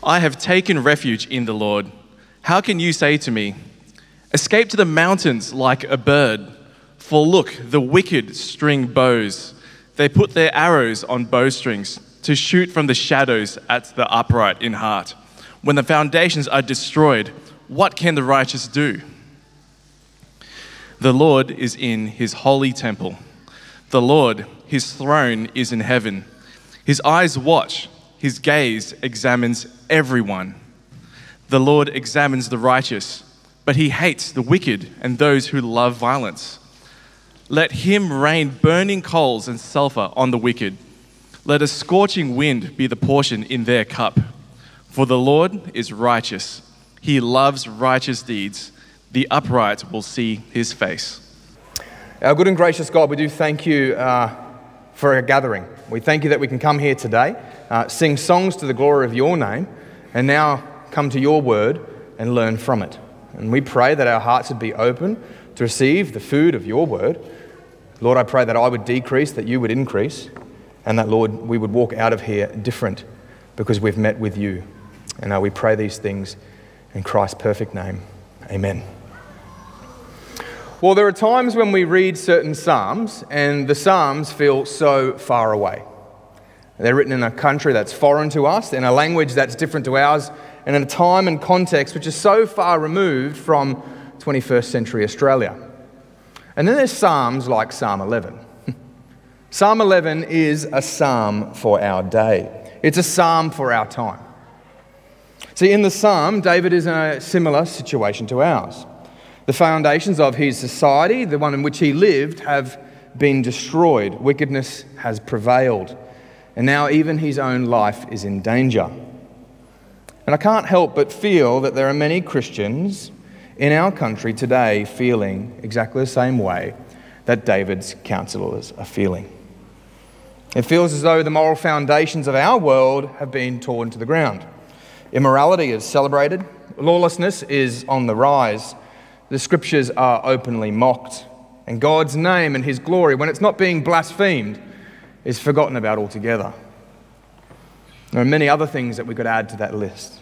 I have taken refuge in the Lord. How can you say to me, escape to the mountains like a bird? For look, the wicked string bows. They put their arrows on bowstrings to shoot from the shadows at the upright in heart. When the foundations are destroyed, what can the righteous do? The Lord is in his holy temple. The Lord, his throne is in heaven. His eyes watch, his gaze examines everyone. The Lord examines the righteous, but he hates the wicked and those who love violence. Let him rain burning coals and sulfur on the wicked. Let a scorching wind be the portion in their cup. For the Lord is righteous. He loves righteous deeds. The upright will see his face. Our good and gracious God, we do thank you for our gathering. We thank you that we can come here today, sing songs to the glory of your name, and now come to your word and learn from it. And we pray that our hearts would be open to receive the food of your word. Lord, I pray that I would decrease, that you would increase, and that, Lord, we would walk out of here different because we've met with you. And we pray these things in Christ's perfect name. Amen. Well, there are times when we read certain psalms and the psalms feel so far away. They're written in a country that's foreign to us, in a language that's different to ours, and in a time and context which is so far removed from 21st century Australia. And then there's psalms like Psalm 11. Psalm 11 is a psalm for our day. It's a psalm for our time. See, in the psalm, David is in a similar situation to ours. The foundations of his society, the one in which he lived, have been destroyed. Wickedness has prevailed. And now even his own life is in danger. And I can't help but feel that there are many Christians in our country today feeling exactly the same way that David's counselors are feeling. It feels as though the moral foundations of our world have been torn to the ground. Immorality is celebrated. Lawlessness is on the rise. The scriptures are openly mocked, and God's name and his glory, when it's not being blasphemed, is forgotten about altogether. There are many other things that we could add to that list.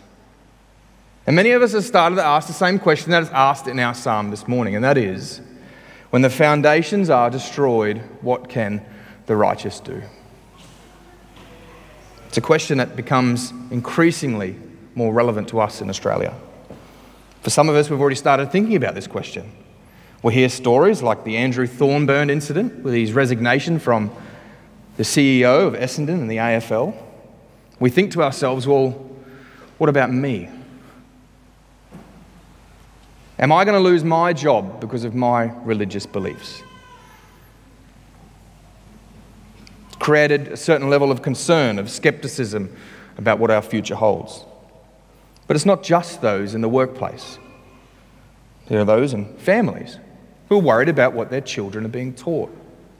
And many of us have started to ask the same question that is asked in our psalm this morning, and that is, when the foundations are destroyed, what can the righteous do? It's a question that becomes increasingly more relevant to us in Australia. For some of us, we've already started thinking about this question. We hear stories like the Andrew Thorburn incident with his resignation from the CEO of Essendon and the AFL. We think to ourselves, well, what about me? Am I going to lose my job because of my religious beliefs? It's created a certain level of concern, of skepticism about what our future holds. But it's not just those in the workplace. There are those in families who are worried about what their children are being taught.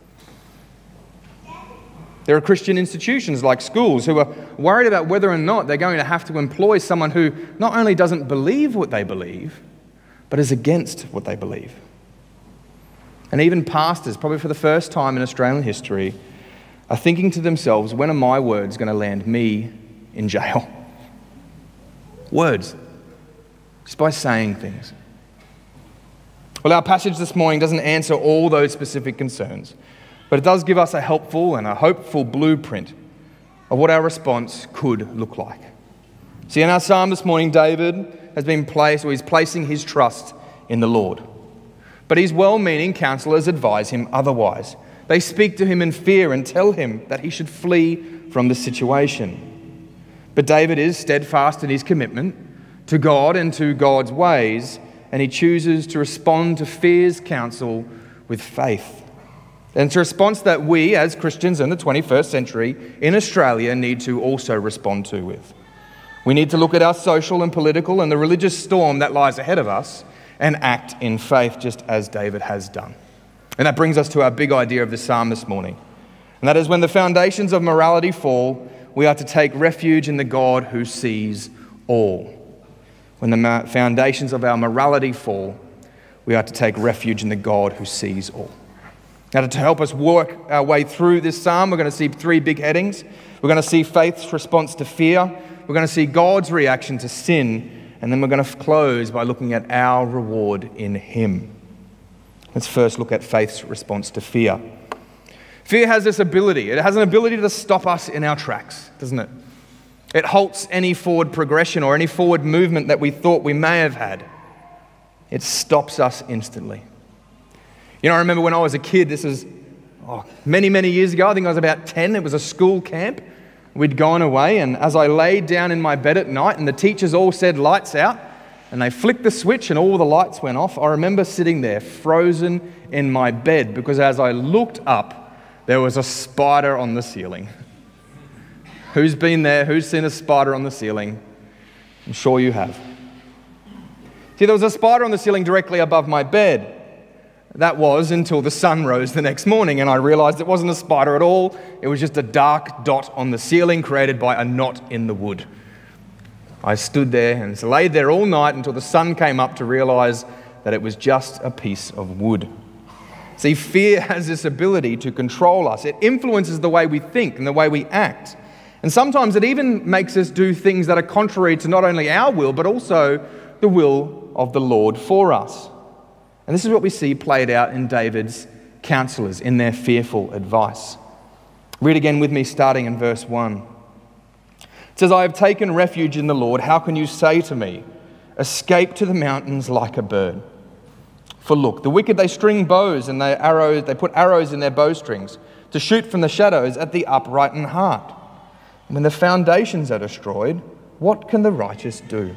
There are Christian institutions like schools who are worried about whether or not they're going to have to employ someone who not only doesn't believe what they believe, but is against what they believe. And even pastors, probably for the first time in Australian history, are thinking to themselves, when are my words going to land me in jail? Words, just by saying things. Well, our passage this morning doesn't answer all those specific concerns, but it does give us a helpful and a hopeful blueprint of what our response could look like. See, in our psalm this morning, David has been placed, or he's placing his trust in the Lord. But his well-meaning counselors advise him otherwise. They speak to him in fear and tell him that he should flee from the situation. But David is steadfast in his commitment to God and to God's ways, and he chooses to respond to fear's counsel with faith. And it's a response that we, as Christians in the 21st century in Australia, need to also respond to with. We need to look at our social and political and the religious storm that lies ahead of us and act in faith just as David has done. And that brings us to our big idea of the psalm this morning. And that is, when the foundations of morality fall, we are to take refuge in the God who sees all. When the foundations of our morality fall, we are to take refuge in the God who sees all. Now, to help us work our way through this psalm, we're going to see three big headings. We're going to see faith's response to fear. We're we're going to see God's reaction to sin, and then we're going to close by looking at our reward in Him. Let's first look at faith's response to fear. Fear has this ability. It has an ability to stop us in our tracks, doesn't it? It halts any forward progression or any forward movement that we thought we may have had. It stops us instantly. I remember when I was a kid, this was many, many years ago. I think I was about 10. It was a school camp. We'd gone away, and as I laid down in my bed at night and the teachers all said lights out, and they flicked the switch and all the lights went off, I remember sitting there frozen in my bed because as I looked up, there was a spider on the ceiling. Who's been there? Who's seen a spider on the ceiling? I'm sure you have. See, there was a spider on the ceiling directly above my bed. That was until the sun rose the next morning and I realized it wasn't a spider at all. It was just a dark dot on the ceiling created by a knot in the wood. I stood there and laid there all night until the sun came up to realize that it was just a piece of wood. See, fear has this ability to control us. It influences the way we think and the way we act. And sometimes it even makes us do things that are contrary to not only our will, but also the will of the Lord for us. And this is what we see played out in David's counselors in their fearful advice. Read again with me, starting in verse 1. It says, I have taken refuge in the Lord. How can you say to me, escape to the mountains like a bird? For look, the wicked, they string bows and they put arrows in their bowstrings to shoot from the shadows at the upright in heart. When the foundations are destroyed, what can the righteous do?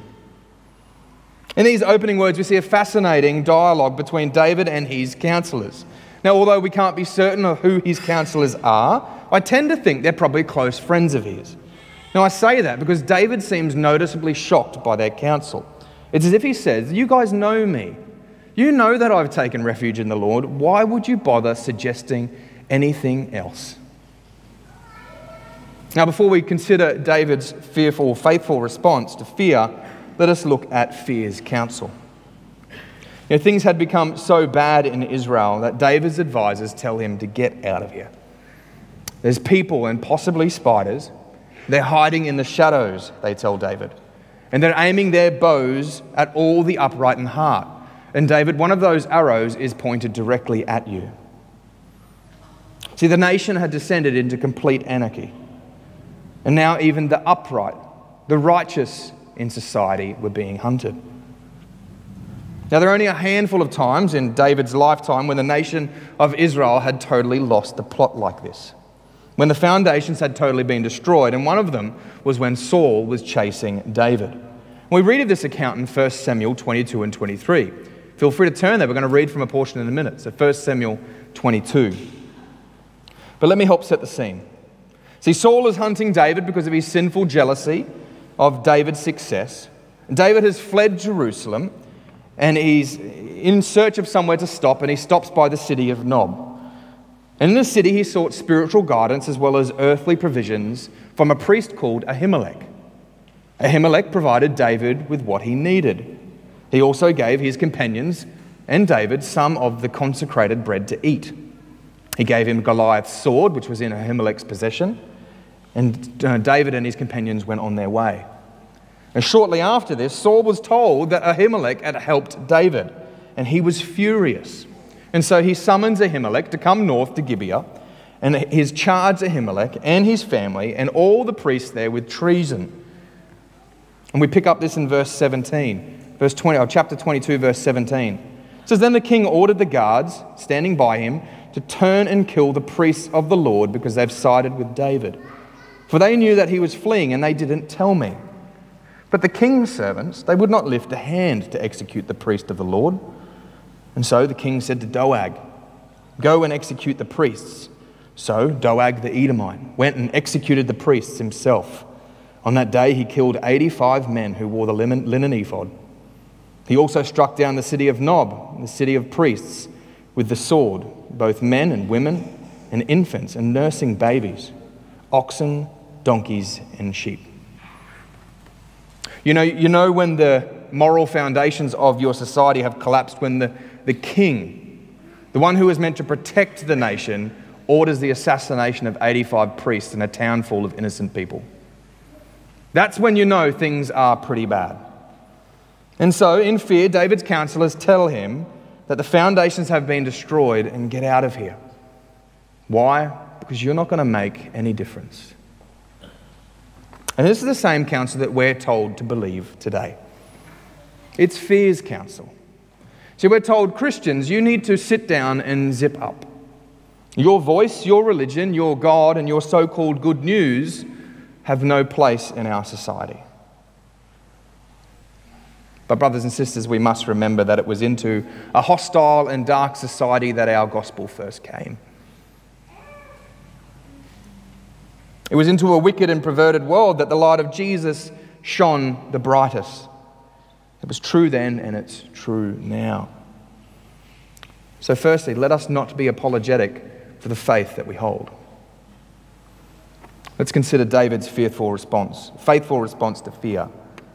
In these opening words, we see a fascinating dialogue between David and his counselors. Now, although we can't be certain of who his counselors are, I tend to think they're probably close friends of his. Now, I say that because David seems noticeably shocked by their counsel. It's as if he says, you guys know me. You know that I've taken refuge in the Lord. Why would you bother suggesting anything else? Now, before we consider David's fearful, faithful response to fear, let us look at fear's counsel. Things had become so bad in Israel that David's advisors tell him to get out of here. There's people and possibly spiders. They're hiding in the shadows, they tell David. And they're aiming their bows at all the upright in heart. And David, one of those arrows is pointed directly at you. See, the nation had descended into complete anarchy. And now even the upright, the righteous in society were being hunted. Now, there are only a handful of times in David's lifetime when the nation of Israel had totally lost the plot like this, when the foundations had totally been destroyed, and one of them was when Saul was chasing David. We read of this account in 1 Samuel 22 and 23. Feel free to turn there. We're going to read from a portion in a minute. So 1 Samuel 22. But let me help set the scene. See, Saul is hunting David because of his sinful jealousy of David's success. David has fled Jerusalem and he's in search of somewhere to stop, and he stops by the city of Nob. And in the city he sought spiritual guidance as well as earthly provisions from a priest called Ahimelech. Ahimelech provided David with what he needed. He also gave his companions and David some of the consecrated bread to eat. He gave him Goliath's sword, which was in Ahimelech's possession, and David and his companions went on their way. And shortly after this, Saul was told that Ahimelech had helped David, and he was furious. And so he summons Ahimelech to come north to Gibeah, and he's charged Ahimelech and his family and all the priests there with treason. And we pick up this in verse 17, chapter 22, verse 17. It says, then the king ordered the guards standing by him to turn and kill the priests of the Lord because they've sided with David. For they knew that he was fleeing, and they didn't tell me. But the king's servants, they would not lift a hand to execute the priest of the Lord. And so the king said to Doeg, go and execute the priests. So Doeg the Edomite went and executed the priests himself. On that day he killed 85 men who wore the linen ephod. He also struck down the city of Nob, the city of priests, with the sword, both men and women and infants and nursing babies, oxen, donkeys, and sheep. You know when the moral foundations of your society have collapsed, when the king, the one who is meant to protect the nation, orders the assassination of 85 priests in a town full of innocent people. That's when you know things are pretty bad. And so, in fear, David's counselors tell him that the foundations have been destroyed and get out of here. Why? Because you're not going to make any difference. And this is the same counsel that we're told to believe today. It's fear's counsel. So we're told, Christians, you need to sit down and zip up. Your voice, your religion, your God, and your so-called good news have no place in our society. But brothers and sisters, we must remember that it was into a hostile and dark society that our gospel first came. It was into a wicked and perverted world that the light of Jesus shone the brightest. It was true then and it's true now. So firstly, let us not be apologetic for the faith that we hold. Let's consider David's faithful response to fear.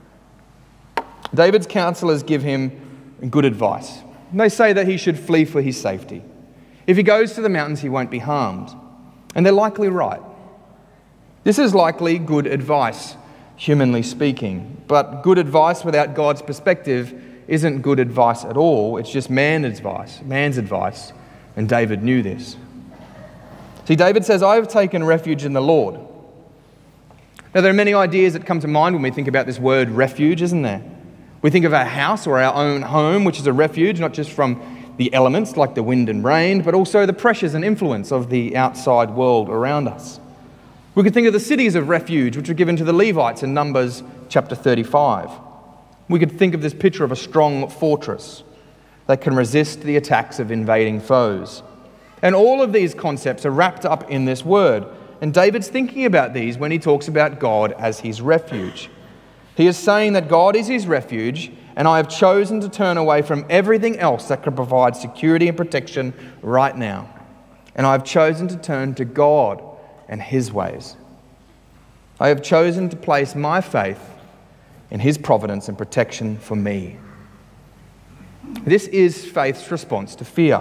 David's counselors give him good advice. They say that he should flee for his safety. If he goes to the mountains, he won't be harmed. And they're likely right. This is likely good advice, humanly speaking. But good advice without God's perspective isn't good advice at all. It's just man's advice. And David knew this. See, David says, I have taken refuge in the Lord. Now, there are many ideas that come to mind when we think about this word refuge, isn't there? We think of our house or our own home, which is a refuge, not just from the elements like the wind and rain, but also the pressures and influence of the outside world around us. We could think of the cities of refuge, which were given to the Levites in Numbers chapter 35. We could think of this picture of a strong fortress that can resist the attacks of invading foes. And all of these concepts are wrapped up in this word. And David's thinking about these when he talks about God as his refuge. He is saying that God is his refuge, and I have chosen to turn away from everything else that could provide security and protection right now. And I have chosen to turn to God and his ways. I have chosen to place my faith in his providence and protection for me. This is faith's response to fear.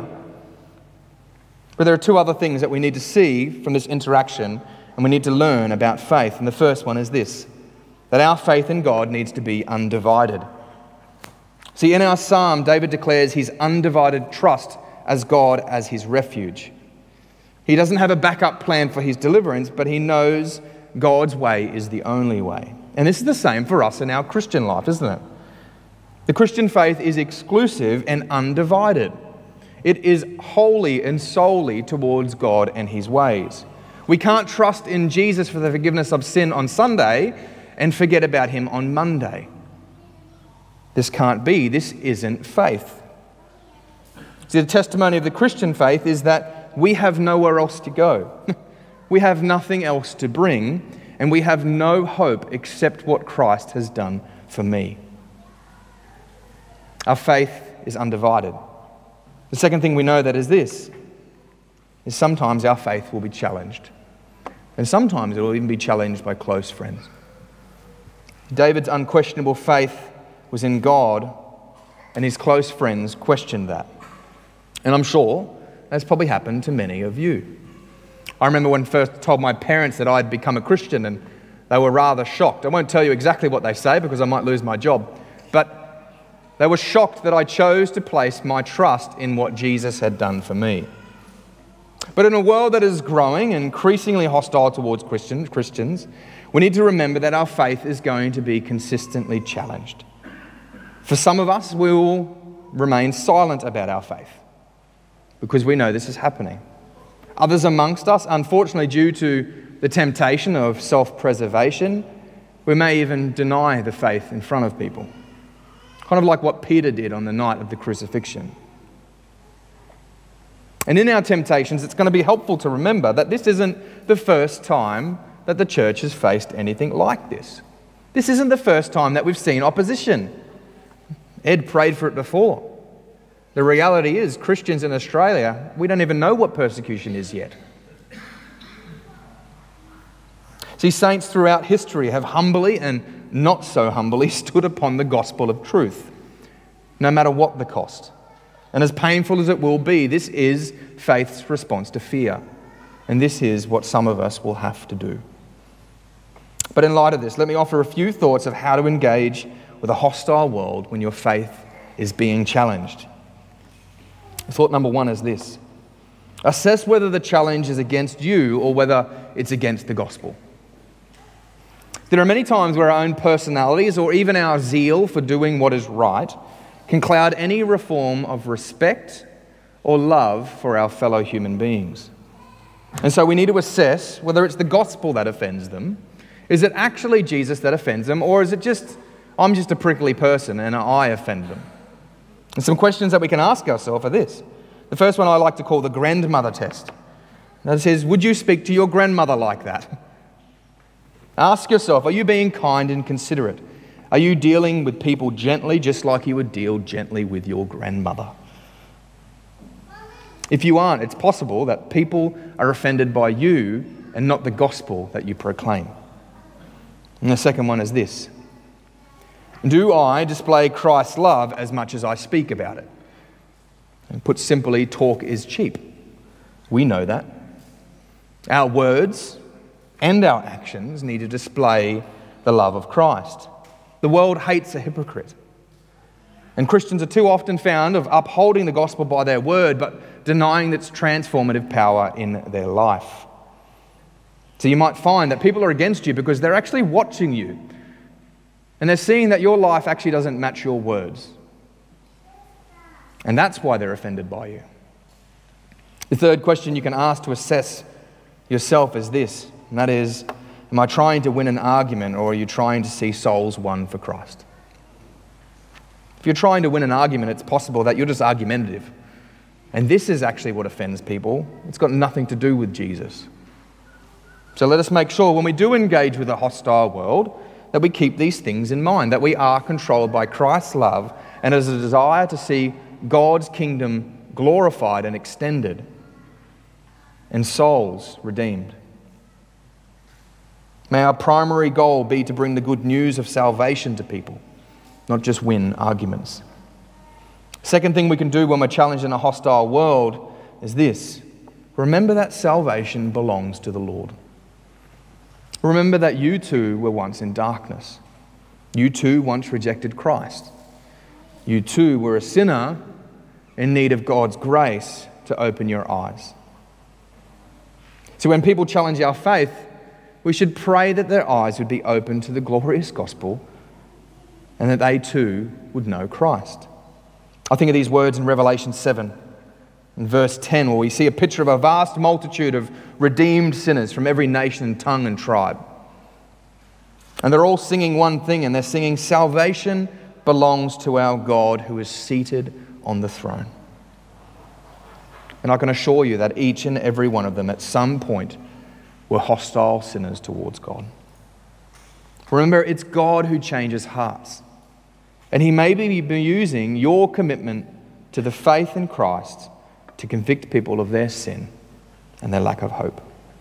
But there are two other things that we need to see from this interaction and we need to learn about faith. And the first one is this, that our faith in God needs to be undivided. See, in our psalm, David declares his undivided trust as God as his refuge. He doesn't have a backup plan for his deliverance, but he knows God's way is the only way. And this is the same for us in our Christian life, isn't it? The Christian faith is exclusive and undivided. It is wholly and solely towards God and his ways. We can't trust in Jesus for the forgiveness of sin on Sunday and forget about him on Monday. This can't be. This isn't faith. See, the testimony of the Christian faith is that we have nowhere else to go. We have nothing else to bring, and we have no hope except what Christ has done for me. Our faith is undivided. The second thing we know that is this, is sometimes our faith will be challenged. And sometimes it will even be challenged by close friends. David's unquestionable faith was in God, and his close friends questioned that. And I'm sure that's probably happened to many of you. I remember when I first told my parents that I'd become a Christian, and they were rather shocked. I won't tell you exactly what they say because I might lose my job, but they were shocked that I chose to place my trust in what Jesus had done for me. But in a world that is growing and increasingly hostile towards Christians, we need to remember that our faith is going to be consistently challenged. For some of us, we will remain silent about our faith because we know this is happening. Others amongst us, unfortunately, due to the temptation of self-preservation, we may even deny the faith in front of people. Kind of like what Peter did on the night of the crucifixion. And in our temptations, it's going to be helpful to remember that this isn't the first time that the church has faced anything like this. This isn't the first time that we've seen opposition. Ed prayed for it before. The reality is, Christians in Australia, we don't even know what persecution is yet. See, saints throughout history have humbly and not so humbly stood upon the gospel of truth, no matter what the cost. And as painful as it will be, this is faith's response to fear. And this is what some of us will have to do. But in light of this, let me offer a few thoughts of how to engage with a hostile world when your faith is being challenged. Thought number one is this: assess whether the challenge is against you or whether it's against the gospel. There are many times where our own personalities or even our zeal for doing what is right can cloud any reform of respect or love for our fellow human beings. And so we need to assess whether it's the gospel that offends them. Is it actually Jesus that offends them, or is it just, I'm just a prickly person and I offend them? And some questions that we can ask ourselves are this. The first one I like to call the grandmother test. That says, would you speak to your grandmother like that? Ask yourself, are you being kind and considerate? Are you dealing with people gently, just like you would deal gently with your grandmother? If you aren't, it's possible that people are offended by you and not the gospel that you proclaim. And the second one is this: do I display Christ's love as much as I speak about it? And put simply, talk is cheap. We know that. Our words and our actions need to display the love of Christ. The world hates a hypocrite. And Christians are too often found of upholding the gospel by their word, but denying its transformative power in their life. So you might find that people are against you because they're actually watching you. And they're seeing that your life actually doesn't match your words. And that's why they're offended by you. The third question you can ask to assess yourself is this, and that is, am I trying to win an argument, or are you trying to see souls won for Christ? If you're trying to win an argument, it's possible that you're just argumentative. And this is actually what offends people. It's got nothing to do with Jesus. So let us make sure when we do engage with a hostile world that we keep these things in mind, that we are controlled by Christ's love and as a desire to see God's kingdom glorified and extended and souls redeemed. May our primary goal be to bring the good news of salvation to people, not just win arguments. Second thing we can do when we're challenged in a hostile world is this: remember that salvation belongs to the Lord. Remember that you too were once in darkness. You too once rejected Christ. You too were a sinner in need of God's grace to open your eyes. So when people challenge our faith, we should pray that their eyes would be open to the glorious gospel and that they too would know Christ. I think of these words in Revelation 7, in verse 10, where we see a picture of a vast multitude of redeemed sinners from every nation and tongue and tribe. And they're all singing one thing, and they're singing, "Salvation belongs to our God who is seated on the throne." And I can assure you that each and every one of them at some point were hostile sinners towards God. Remember, it's God who changes hearts. And He may be using your commitment to the faith in Christ to convict people of their sin and their lack of hope.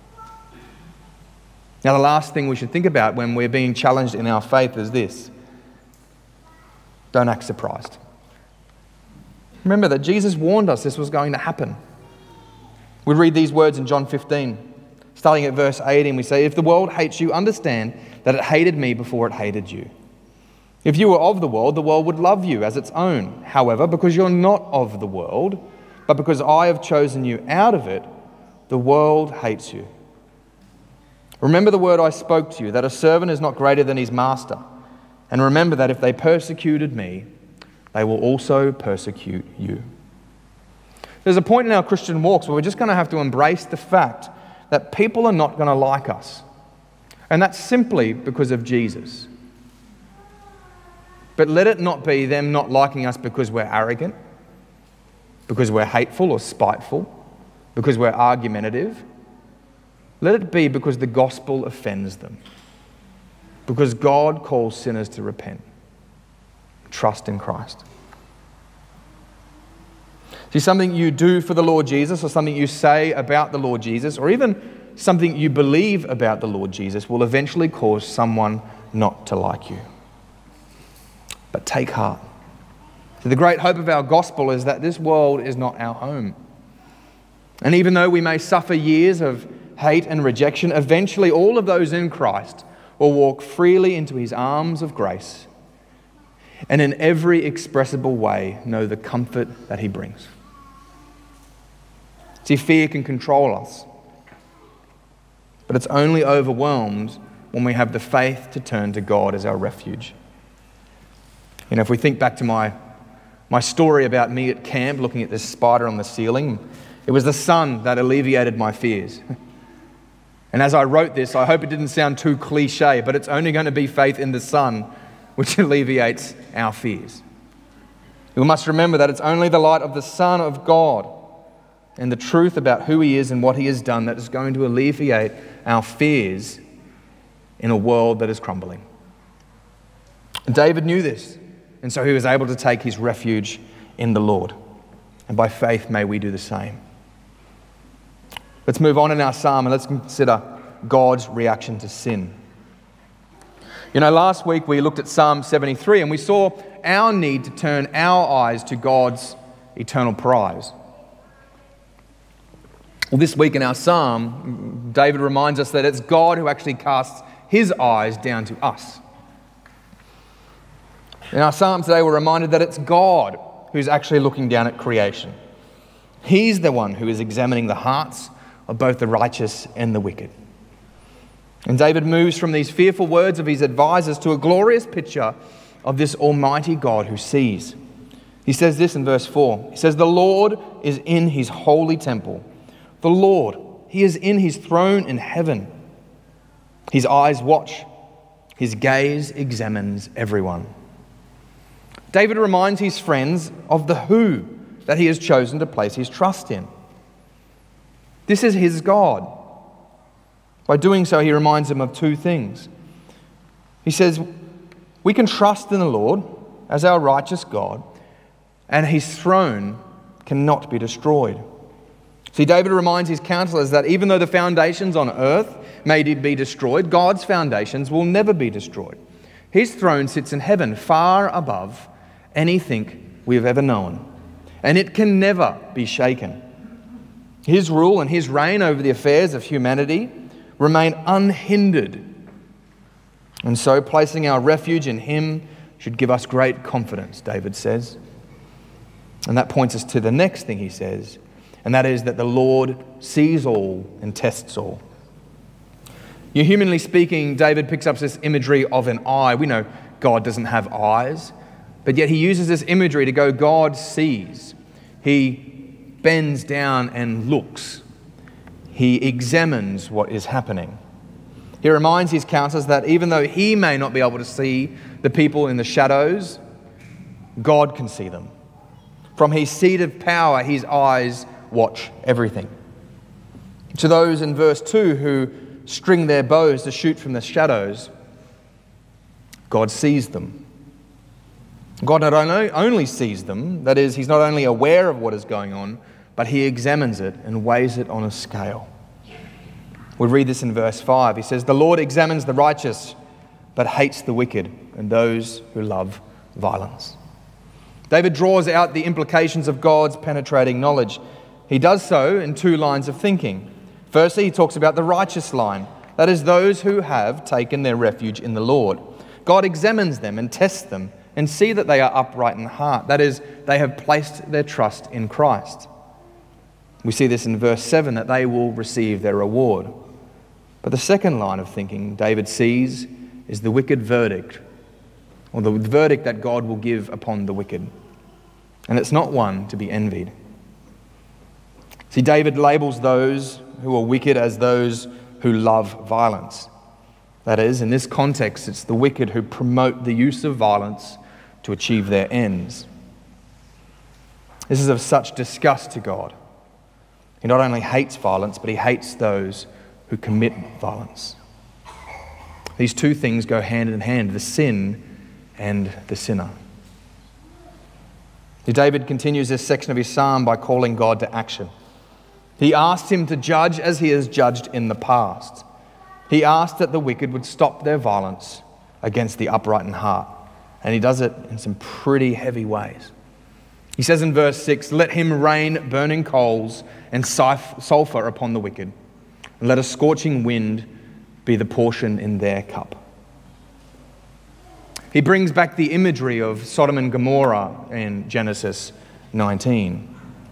Now, the last thing we should think about when we're being challenged in our faith is this: don't act surprised. Remember that Jesus warned us this was going to happen. We read these words in John 15, starting at verse 18. We say, "If the world hates you, understand that it hated me before it hated you. If you were of the world would love you as its own. However, because you're not of the world, but because I have chosen you out of it, the world hates you. Remember the word I spoke to you, that a servant is not greater than his master. And remember that if they persecuted me, they will also persecute you." There's a point in our Christian walks where we're just going to have to embrace the fact that people are not going to like us. And that's simply because of Jesus. But let it not be them not liking us because we're arrogant, because we're hateful or spiteful, because we're argumentative. Let it be because the gospel offends them. Because God calls sinners to repent. Trust in Christ. See, something you do for the Lord Jesus, or something you say about the Lord Jesus, or even something you believe about the Lord Jesus will eventually cause someone not to like you. But take heart. So the great hope of our gospel is that this world is not our home. And even though we may suffer years of hate and rejection, eventually all of those in Christ will walk freely into his arms of grace and in every expressible way know the comfort that he brings. See, fear can control us, but it's only overwhelmed when we have the faith to turn to God as our refuge. You know, if we think back to my story about me at camp looking at this spider on the ceiling, it was the sun that alleviated my fears. And as I wrote this, I hope it didn't sound too cliche, but it's only going to be faith in the sun which alleviates our fears. We must remember that it's only the light of the Son of God and the truth about who he is and what he has done that is going to alleviate our fears in a world that is crumbling. And David knew this, and so he was able to take his refuge in the Lord. And by faith, may we do the same. Let's move on in our psalm and let's consider God's reaction to sin. You know, last week we looked at Psalm 73 and we saw our need to turn our eyes to God's eternal prize. Well, this week in our psalm, David reminds us that it's God who actually casts his eyes down to us. In our psalm today, we're reminded that it's God who's actually looking down at creation. He's the one who is examining the hearts of both the righteous and the wicked. And David moves from these fearful words of his advisors to a glorious picture of this almighty God who sees. He says this in verse 4. He says, "The Lord is in his holy temple. The Lord, he is in his throne in heaven. His eyes watch. His gaze examines everyone." David reminds his friends of the who that he has chosen to place his trust in. This is his God. By doing so, he reminds them of two things. He says, we can trust in the Lord as our righteous God, and his throne cannot be destroyed. See, David reminds his counselors that even though the foundations on earth may be destroyed, God's foundations will never be destroyed. His throne sits in heaven, far above anything we have ever known, and it can never be shaken. His rule and his reign over the affairs of humanity remain unhindered. And so placing our refuge in him should give us great confidence, David says. And that points us to the next thing he says, and that is that the Lord sees all and tests all. Humanly speaking, David picks up this imagery of an eye. We know God doesn't have eyes, but yet he uses this imagery to go, God sees. He bends down and looks. He examines what is happening. He reminds his counselors that even though he may not be able to see the people in the shadows, God can see them. From his seat of power, his eyes watch everything. To those in verse 2 who string their bows to shoot from the shadows, God sees them. God not only sees them, that is, he's not only aware of what is going on, but he examines it and weighs it on a scale. We read this in verse 5. He says, "The Lord examines the righteous, but hates the wicked and those who love violence." David draws out the implications of God's penetrating knowledge. He does so in two lines of thinking. Firstly, he talks about the righteous line. That is, those who have taken their refuge in the Lord. God examines them and tests them and see that they are upright in heart. That is, they have placed their trust in Christ. We see this in verse 7, that they will receive their reward. But the second line of thinking David sees is the wicked verdict, or the verdict that God will give upon the wicked. And it's not one to be envied. See, David labels those who are wicked as those who love violence. That is, in this context, it's the wicked who promote the use of violence to achieve their ends. This is of such disgust to God. He not only hates violence, but he hates those who commit violence. These two things go hand in hand, the sin and the sinner. David continues this section of his psalm by calling God to action. He asked him to judge as he has judged in the past. He asked that the wicked would stop their violence against the upright in heart. And he does it in some pretty heavy ways. He says in verse 6, "Let him rain burning coals and sulfur upon the wicked, and let a scorching wind be the portion in their cup." He brings back the imagery of Sodom and Gomorrah in Genesis 19.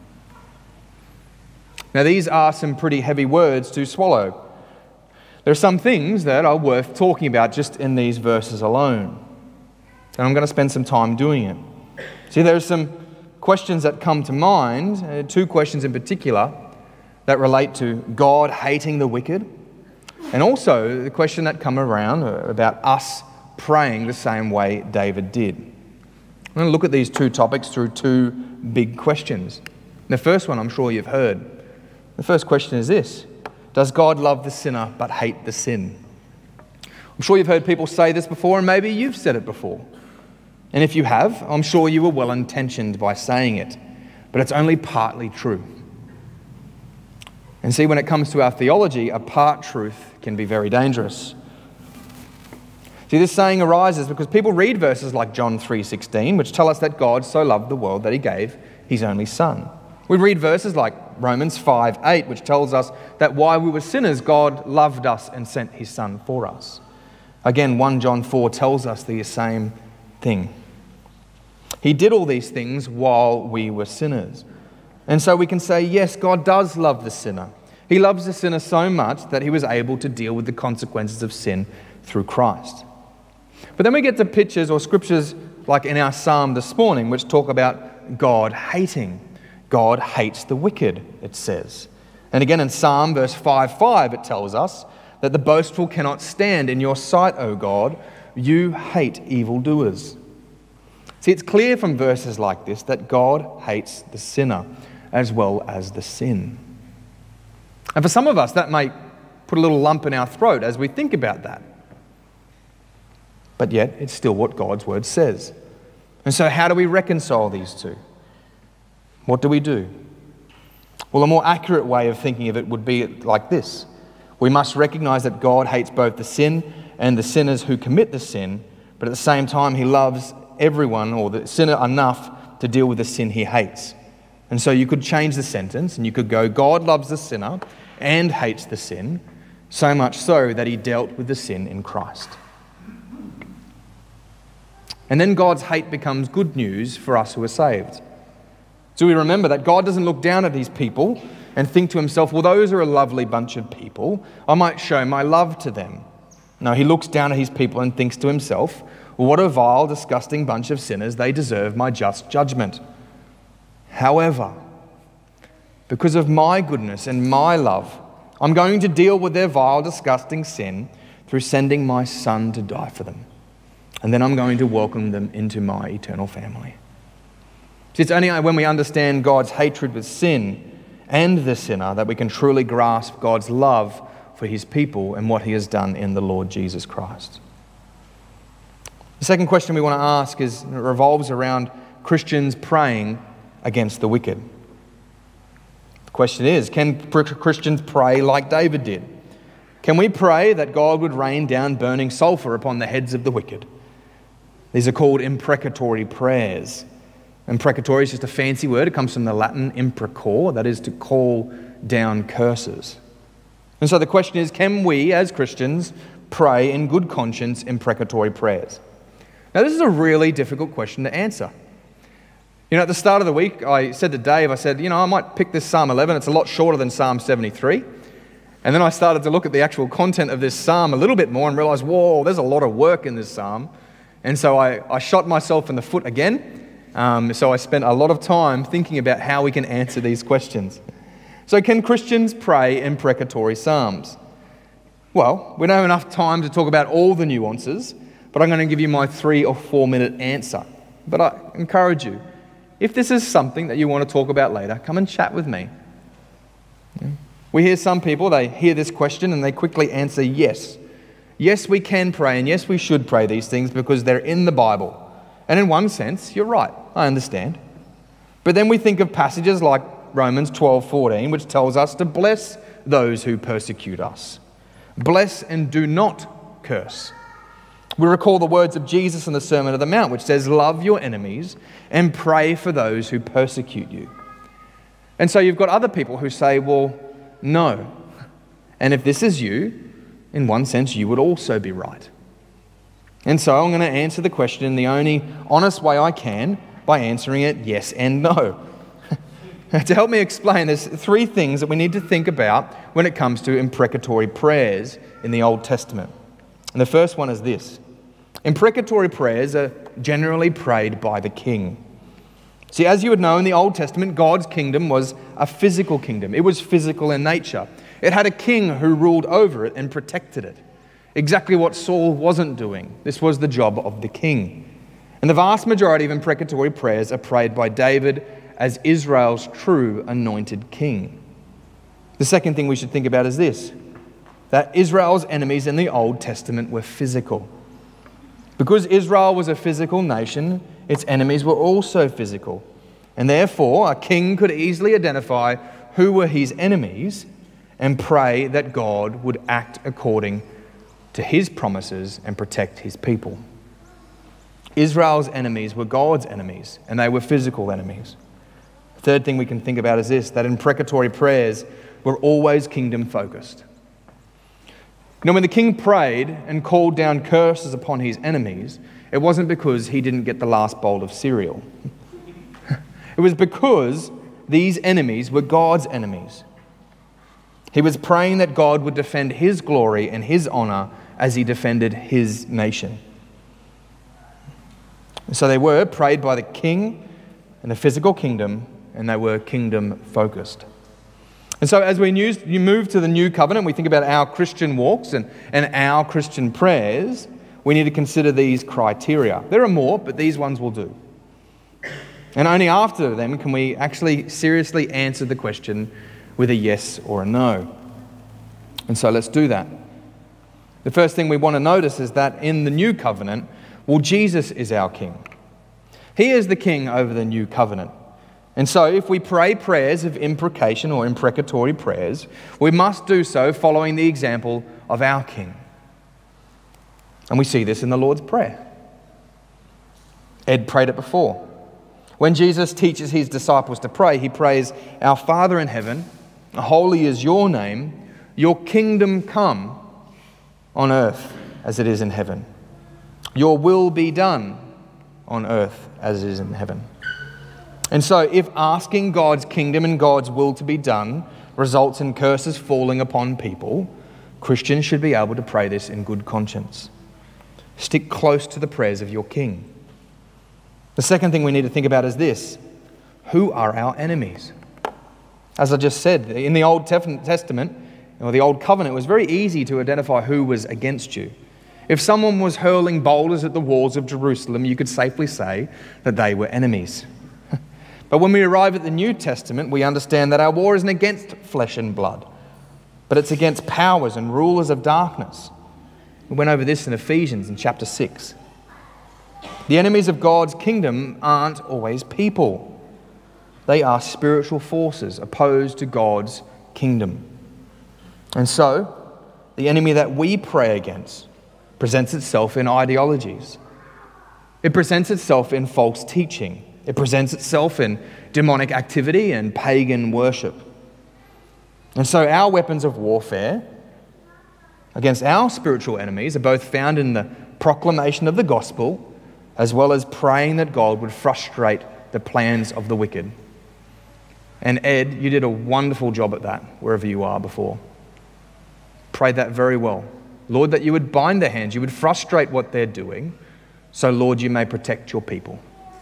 Now, these are some pretty heavy words to swallow. There are some things that are worth talking about just in these verses alone. And I'm going to spend some time doing it. See, there are some questions that come to mind, two questions in particular, that relate to God hating the wicked, and also the question that come around about us praying the same way David did. I'm going to look at these two topics through two big questions. The first one I'm sure you've heard. The first question is this: does God love the sinner but hate the sin? I'm sure you've heard people say this before, and maybe you've said it before. And if you have, I'm sure you were well-intentioned by saying it, but it's only partly true. And see, when it comes to our theology, a part truth can be very dangerous. See, this saying arises because people read verses like John 3:16, which tell us that God so loved the world that he gave his only Son. We read verses like Romans 5:8, which tells us that while we were sinners, God loved us and sent his Son for us. Again, 1 John 4 tells us the same thing. He did all these things while we were sinners. And so we can say, yes, God does love the sinner. He loves the sinner so much that he was able to deal with the consequences of sin through Christ. But then we get to pictures or scriptures like in our psalm this morning, which talk about God hating. God hates the wicked, it says. And again in Psalm verse 5:5, it tells us that the boastful cannot stand in your sight, O God. You hate evildoers. See, it's clear from verses like this that God hates the sinner as well as the sin. And for some of us, that may put a little lump in our throat as we think about that. But yet, it's still what God's word says. And so how do we reconcile these two? What do we do? Well, a more accurate way of thinking of it would be like this. We must recognize that God hates both the sin and the sinners who commit the sin, but at the same time, he loves everyone or the sinner enough to deal with the sin he hates. And so you could change the sentence and you could go, God loves the sinner and hates the sin, so much so that he dealt with the sin in Christ. And then God's hate becomes good news for us who are saved. So we remember that God doesn't look down at his people and think to himself, well, those are a lovely bunch of people. I might show my love to them. No, he looks down at his people and thinks to himself, well, what a vile, disgusting bunch of sinners. They deserve my just judgment. However, because of my goodness and my love, I'm going to deal with their vile, disgusting sin through sending my Son to die for them. And then I'm going to welcome them into my eternal family. See, it's only when we understand God's hatred with sin and the sinner that we can truly grasp God's love for his people and what he has done in the Lord Jesus Christ. The second question we want to ask revolves around Christians praying against the wicked. The question is, can Christians pray like David did? Can we pray that God would rain down burning sulfur upon the heads of the wicked? These are called imprecatory prayers. Imprecatory is just a fancy word. It comes from the Latin imprecor, that is to call down curses. And so the question is, can we as Christians pray in good conscience imprecatory prayers? Now, this is a really difficult question to answer. At the start of the week, I said to Dave, I might pick this Psalm 11. It's a lot shorter than Psalm 73. And then I started to look at the actual content of this psalm a little bit more and realized, whoa, there's a lot of work in this psalm. And so I shot myself in the foot again. So I spent a lot of time thinking about how we can answer these questions. So can Christians pray imprecatory psalms? Well, we don't have enough time to talk about all the nuances, but I'm going to give you my 3 or 4 minute answer. But I encourage you, if this is something that you want to talk about later, come and chat with me. We hear some people, they hear this question and they quickly answer yes. Yes, we can pray, and yes, we should pray these things because they're in the Bible. And in one sense, you're right, I understand. But then we think of passages like Romans 12:14, which tells us to bless those who persecute us. Bless and do not curse. We recall the words of Jesus in the Sermon on the Mount, which says, love your enemies and pray for those who persecute you. And so you've got other people who say, well, no. And if this is you, in one sense, you would also be right. And so I'm going to answer the question in the only honest way I can by answering it yes and no. To help me explain, there's three things that we need to think about when it comes to imprecatory prayers in the Old Testament. And the first one is this. Imprecatory prayers are generally prayed by the king. See, as you would know, in the Old Testament, God's kingdom was a physical kingdom. It was physical in nature. It had a king who ruled over it and protected it. Exactly what Saul wasn't doing. This was the job of the king. And the vast majority of imprecatory prayers are prayed by David as Israel's true anointed king. The second thing we should think about is this, that Israel's enemies in the Old Testament were physical. Because Israel was a physical nation, its enemies were also physical. And therefore, a king could easily identify who were his enemies and pray that God would act according to his promises and protect his people. Israel's enemies were God's enemies, and they were physical enemies. The third thing we can think about is this, that imprecatory prayers were always kingdom-focused. You know, when the king prayed and called down curses upon his enemies, it wasn't because he didn't get the last bowl of cereal. It was because these enemies were God's enemies. He was praying that God would defend his glory and his honor as he defended his nation. So they were prayed by the king and the physical kingdom, and they were kingdom-focused. And so as you move to the new covenant, we think about our Christian walks and our Christian prayers, we need to consider these criteria. There are more, but these ones will do. And only after them can we actually seriously answer the question with a yes or a no. And so let's do that. The first thing we want to notice is that in the new covenant, well, Jesus is our king. He is the king over the new covenant. And so if we pray prayers of imprecation or imprecatory prayers, we must do so following the example of our king. And we see this in the Lord's Prayer. Ed prayed it before. When Jesus teaches his disciples to pray, he prays, "Our Father in heaven, holy is your name, your kingdom come on earth as it is in heaven. Your will be done on earth as it is in heaven." And so if asking God's kingdom and God's will to be done results in curses falling upon people, Christians should be able to pray this in good conscience. Stick close to the prayers of your king. The second thing we need to think about is this. Who are our enemies? As I just said, in the Old Testament, or the Old Covenant, it was very easy to identify who was against you. If someone was hurling boulders at the walls of Jerusalem, you could safely say that they were enemies. But when we arrive at the New Testament, we understand that our war isn't against flesh and blood, but it's against powers and rulers of darkness. We went over this in Ephesians in chapter 6. The enemies of God's kingdom aren't always people. They are spiritual forces opposed to God's kingdom. And so, the enemy that we pray against presents itself in ideologies. It presents itself in false teaching. It presents itself in demonic activity and pagan worship. And so our weapons of warfare against our spiritual enemies are both found in the proclamation of the gospel as well as praying that God would frustrate the plans of the wicked. And Ed, you did a wonderful job at that, wherever you are before. Prayed that very well. Lord, that you would bind their hands, you would frustrate what they're doing, so Lord, you may protect your people.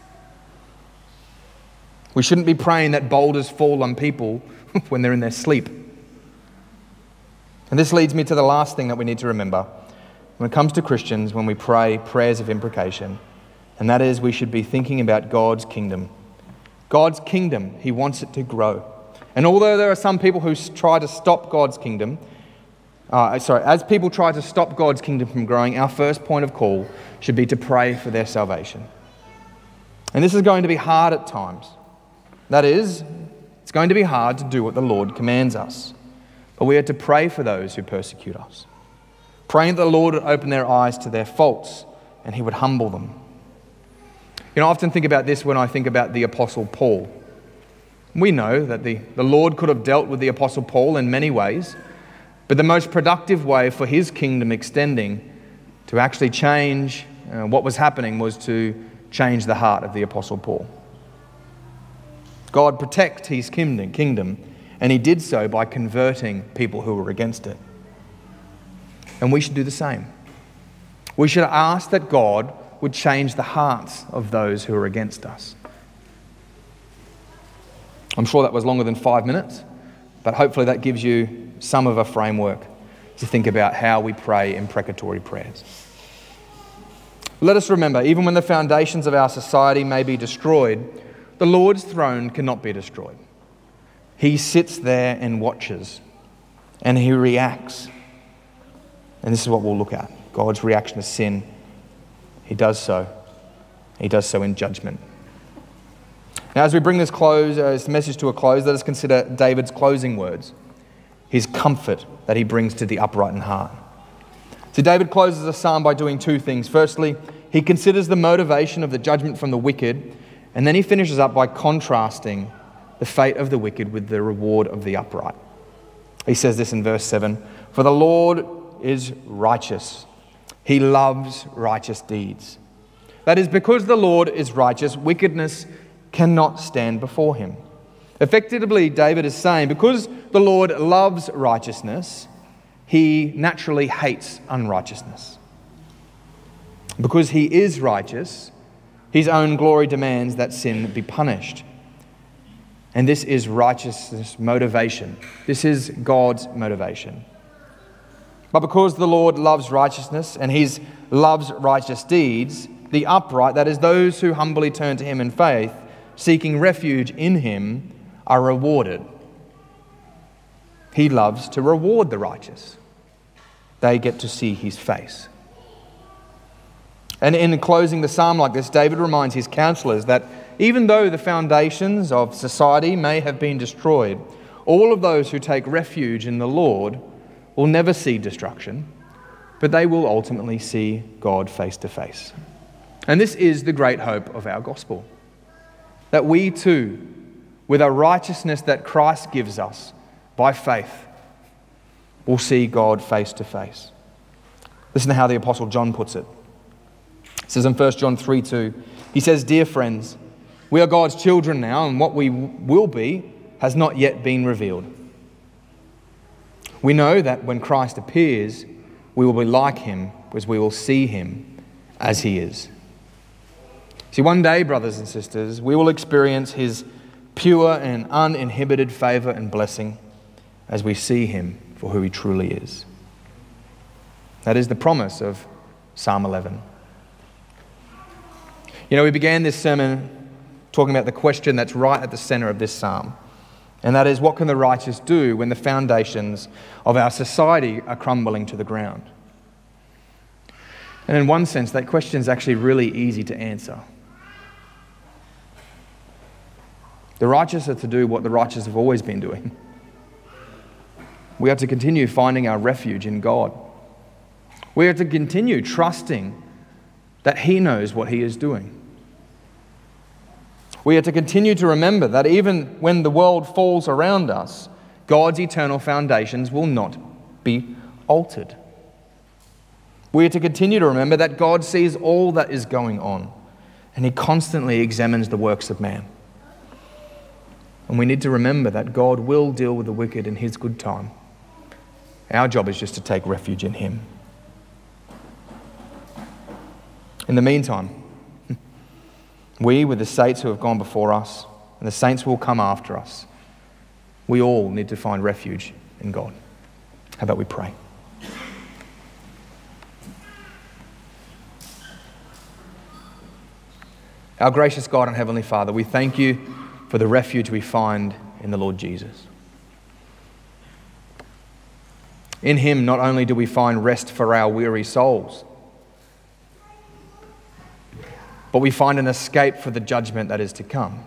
We shouldn't be praying that boulders fall on people when they're in their sleep. And this leads me to the last thing that we need to remember when it comes to Christians when we pray prayers of imprecation, and that is we should be thinking about God's kingdom. God's kingdom, he wants it to grow. And although there are some people who try to stop God's kingdom, as people try to stop God's kingdom from growing, our first point of call should be to pray for their salvation. And this is going to be hard at times. That is, it's going to be hard to do what the Lord commands us. But we are to pray for those who persecute us. Praying that the Lord would open their eyes to their faults and he would humble them. You know, I often think about this when I think about the Apostle Paul. We know that the Lord could have dealt with the Apostle Paul in many ways, but the most productive way for his kingdom extending to actually change what was happening was to change the heart of the Apostle Paul. God protects his kingdom, and he did so by converting people who were against it. And we should do the same. We should ask that God would change the hearts of those who are against us. I'm sure that was longer than 5 minutes, but hopefully that gives you some of a framework to think about how we pray imprecatory prayers. Let us remember, even when the foundations of our society may be destroyed, the Lord's throne cannot be destroyed. He sits there and watches, and he reacts. And this is what we'll look at, God's reaction to sin. He does so. He does so in judgment. Now, as we bring this message to a close, let us consider David's closing words, his comfort that he brings to the upright in heart. So David closes the psalm by doing two things. Firstly, he considers the motivation of the judgment from the wicked, and then he finishes up by contrasting the fate of the wicked with the reward of the upright. He says this in verse 7, "For the Lord is righteous. He loves righteous deeds." That is, because the Lord is righteous, wickedness cannot stand before him. Effectively, David is saying, because the Lord loves righteousness, he naturally hates unrighteousness. Because he is righteous, his own glory demands that sin be punished. And this is righteousness motivation. This is God's motivation. But because the Lord loves righteousness and he loves righteous deeds, the upright, that is those who humbly turn to him in faith, seeking refuge in him, are rewarded. He loves to reward the righteous. They get to see his face. And in closing the psalm like this, David reminds his counselors that even though the foundations of society may have been destroyed, all of those who take refuge in the Lord will never see destruction, but they will ultimately see God face to face. And this is the great hope of our gospel, that we too, with a righteousness that Christ gives us by faith, will see God face to face. Listen to how the Apostle John puts it. It says in 1 John 3:2, he says, "Dear friends, we are God's children now, and what we will be has not yet been revealed. We know that when Christ appears, we will be like him, because we will see him as he is." See, one day, brothers and sisters, we will experience his pure and uninhibited favour and blessing as we see him for who he truly is. That is the promise of Psalm 11. You know, we began this sermon talking about the question that's right at the centre of this psalm, and that is, what can the righteous do when the foundations of our society are crumbling to the ground? And in one sense, that question is actually really easy to answer. The righteous are to do what the righteous have always been doing. We are to continue finding our refuge in God. We are to continue trusting that he knows what he is doing. We are to continue to remember that even when the world falls around us, God's eternal foundations will not be altered. We are to continue to remember that God sees all that is going on, and he constantly examines the works of man. And we need to remember that God will deal with the wicked in his good time. Our job is just to take refuge in him. In the meantime, we, with the saints who have gone before us, and the saints who will come after us, we all need to find refuge in God. How about we pray? Our gracious God and Heavenly Father, we thank you for the refuge we find in the Lord Jesus. In him, not only do we find rest for our weary souls, but we find an escape for the judgment that is to come.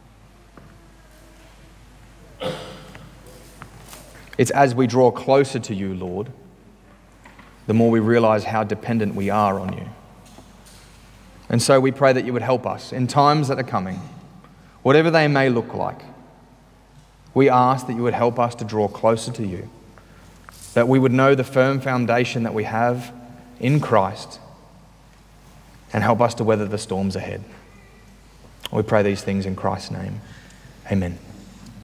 It's as we draw closer to you, Lord, the more we realize how dependent we are on you. And so we pray that you would help us in times that are coming, whatever they may look like. We ask that you would help us to draw closer to you, that we would know the firm foundation that we have in Christ, and help us to weather the storms ahead. We pray these things in Christ's name. Amen.